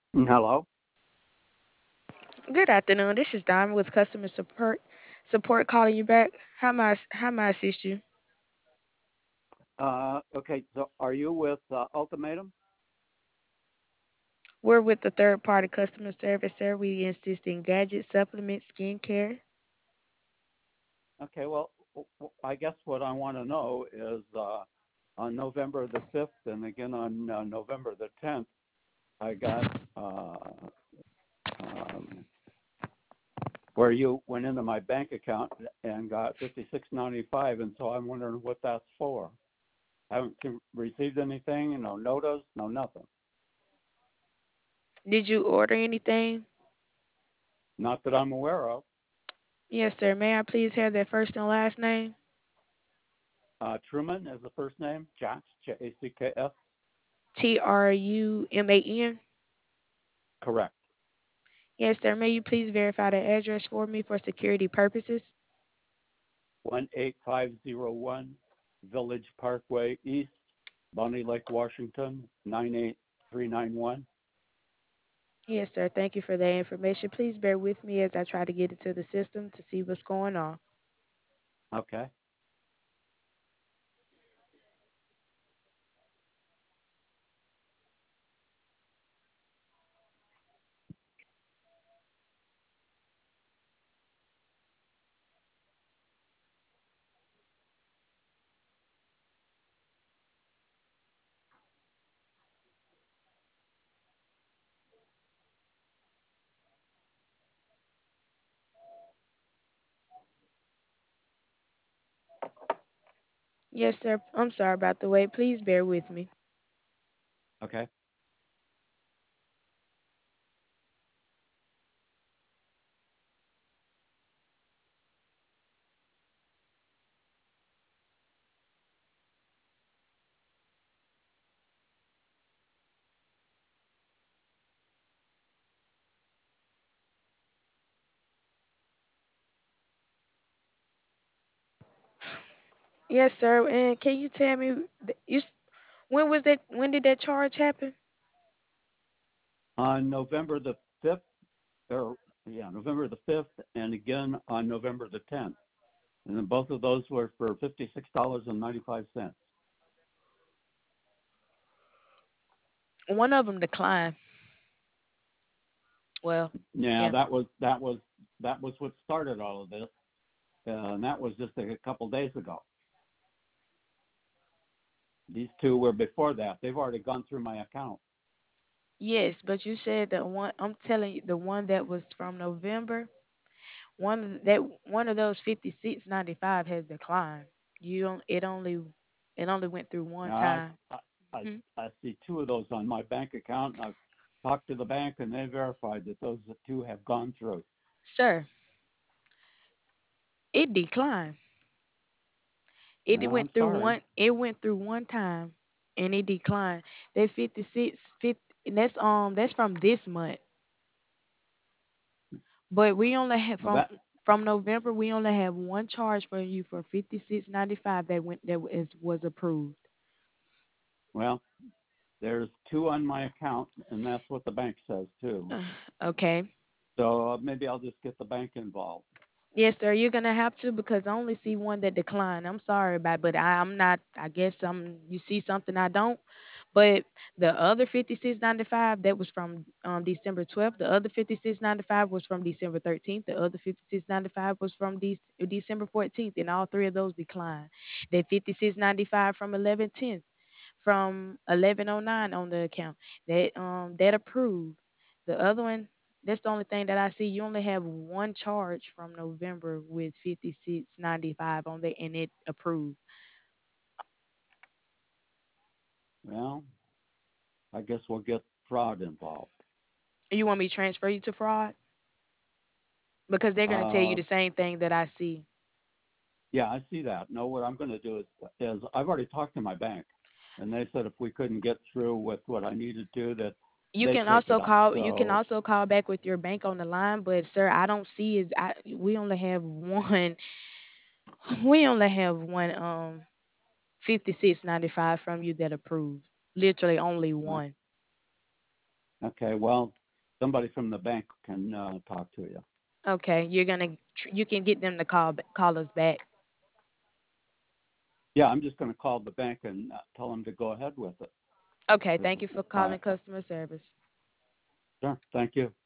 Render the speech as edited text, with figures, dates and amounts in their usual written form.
Hello. Good afternoon. This is Diamond with customer support calling you back. How may I assist you? Okay, so are you with Ultimatum? We're with the third party customer service, sir. We assist in gadgets, supplements, skincare. Okay, well, I guess what I want to know is on November the 5th and again on November the 10th, I got um, where you went into my bank account and got 56.95, and so I'm wondering what that's for. I haven't received anything, no notice, no nothing. Did you order anything? Not that I'm aware of. Yes, sir. May I please have that first and last name? Truman is the first name, Jacks, Jacks. Truman. Correct. Yes, sir. May you please verify the address for me for security purposes? 18501 Village Parkway East, Bonnie Lake, Washington, 98391. Yes, sir. Thank you for that information. Please bear with me as I try to get into the system to see what's going on. Okay. Yes, sir. I'm sorry about the wait. Please bear with me. Okay. Yes, sir. And can you tell me when was that? When did that charge happen? On November the 5th, or yeah, November the 5th, and again on November the 10th. And then both of those were for $56.95. One of them declined. Well, Yeah, yeah. that was what started all of this, and that was just a couple days ago. These two were before that. They've already gone through my account. Yes, but you said the one. I'm telling you, the one that was from November. One of those 56.95 has declined. You don't. It only went through one Now, time. I, Hmm. I see two of those on my bank account, and I've talked to the bank, and they verified that those two have gone through. Sir, it declined. It Well, went I'm through sorry. one. It went through one time, and it declined. That 56, 50, and that's from this month. But we only have Well, from November. We only have one charge for you for 56.95 that was approved. well, there's two on my account, and that's what the bank says too. Okay. So maybe I'll just get the bank involved. Yes, sir. You're gonna have to because I only see one that declined. I'm sorry about, but I'm not. I guess you see something I don't. But the other 56.95 that was from December 12th. The other 56.95 was from December 13th. The other 56.95 was from December 14th, and all three of those declined. That 56.95 from 11/10th, from 11/09 on the account that approved. The other one, that's the only thing that I see. You only have one charge from November with 56.95 on there, and it approved. Well, I guess we'll get fraud involved. You want me to transfer you to fraud? Because they're gonna tell you Uh, the same thing that I see. yeah, I see that. No, what I'm going to do is I've already talked to my bank, and they said if we couldn't get through with what I needed to, that You they'd can take it also up. call. You can So, also call back with your bank on the line, but sir, I don't see is. We only have one. We only have one. 56.95 from you that approved. Literally only uh, one. okay, well, Somebody from the bank can talk to you. Okay, you can get them to call us back. Yeah, I'm just going to call the bank and tell them to go ahead with it. Okay, 'Cause, thank you for calling customer service. sure, thank you.